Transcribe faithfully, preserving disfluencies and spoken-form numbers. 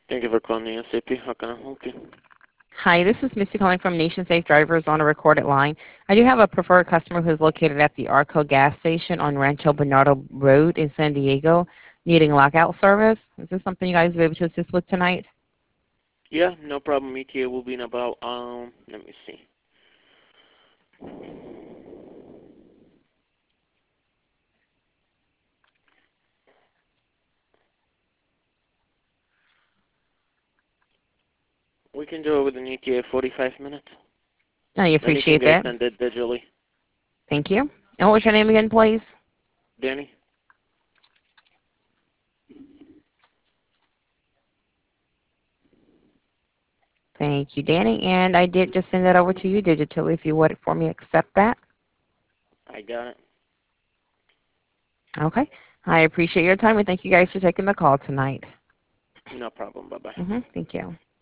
Thank you for calling A S A P. How can I help you? Hi, this is Missy calling from Nation Safe Drivers on a recorded line. I do have a preferred customer who's located at the Arco gas station on Rancho Bernardo Road in San Diego, needing lockout service. Is this something you guys will be able to assist with tonight? Yeah, no problem. E T A will be in about, um, let me see. We can do it with an E T A forty-five minutes. I Then you can appreciate get it that. sent it digitally. Thank you. And what was your name again, please? Danny? Thank you, Danny. And I did just send that over to you digitally. If you would for me, accept that. I got it. Okay. I appreciate your time and thank you guys for taking the call tonight. No problem. Bye-bye. Mm-hmm. Thank you.